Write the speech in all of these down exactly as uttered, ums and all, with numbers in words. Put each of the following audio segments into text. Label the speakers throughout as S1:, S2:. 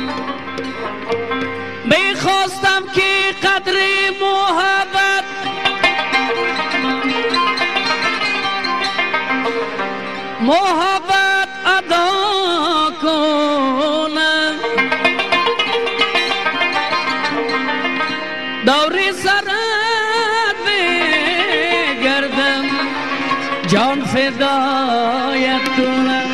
S1: میخواستم که قدر محبت محبت ادا کنم، دور سرت بگردم جان فدایت کنم.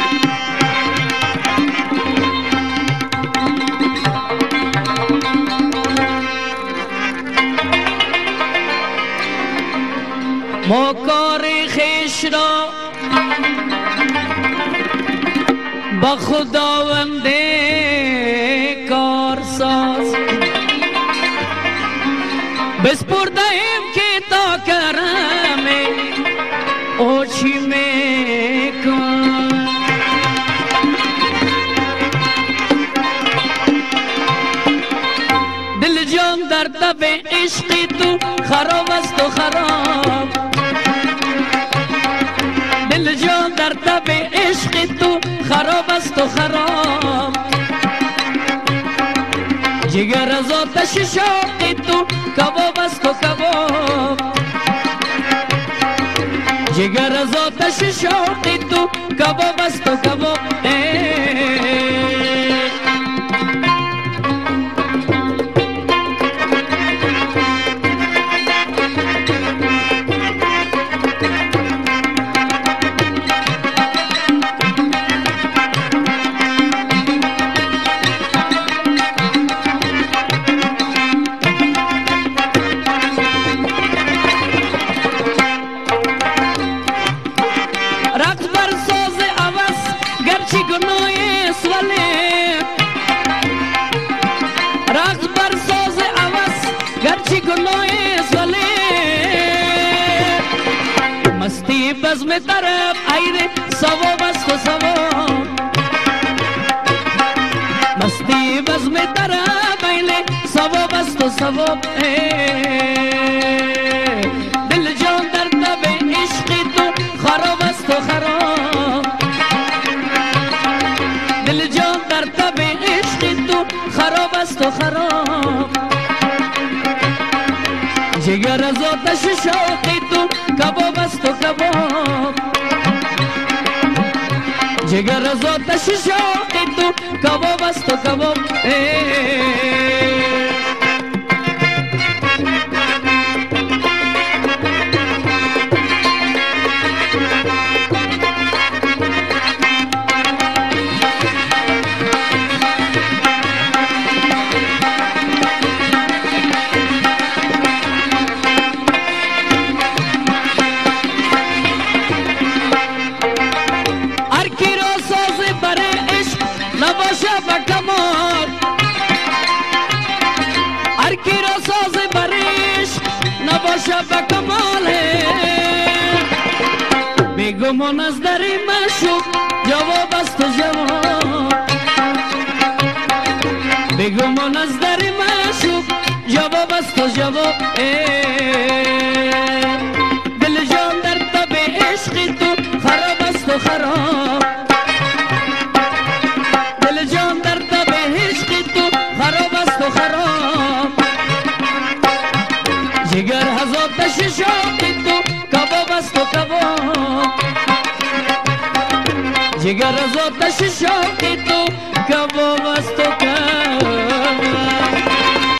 S1: ما کار خویش را با خداوند کارساز بسپرده ایم که تا کرم او چی میکن. دل جان در تب عشق تو خراب است و خراب، دل جان در تب عشق تو خراب است و خراب، جگر از آتش شوق تو کباب است و کباب، جگر از آتش شوق تو کباب است و کباب. مستی بزم طرف ایره ثواب است و ثواب، مستی بزم طرف ایره ثواب است و ثواب. دل جان در تب عشق تو خراب است و خراب، دل جان در تب عشق تو خراب است و خراب، جگر از آتش شوق تو کباب است و کباب، جگر از آتش شوق تو کباب است و کباب. نباشه بکمال هر کی را ساز بریش نباشه بکمال، بیگمان از در مشوق جواب است و جواب، بیگمان از در مشوق جواب است و جواب. دل جان در تب عشق تو خراب است و خراب، جگر از آتش شوق تو کباب است و کباب، جگر از آتش شوق تو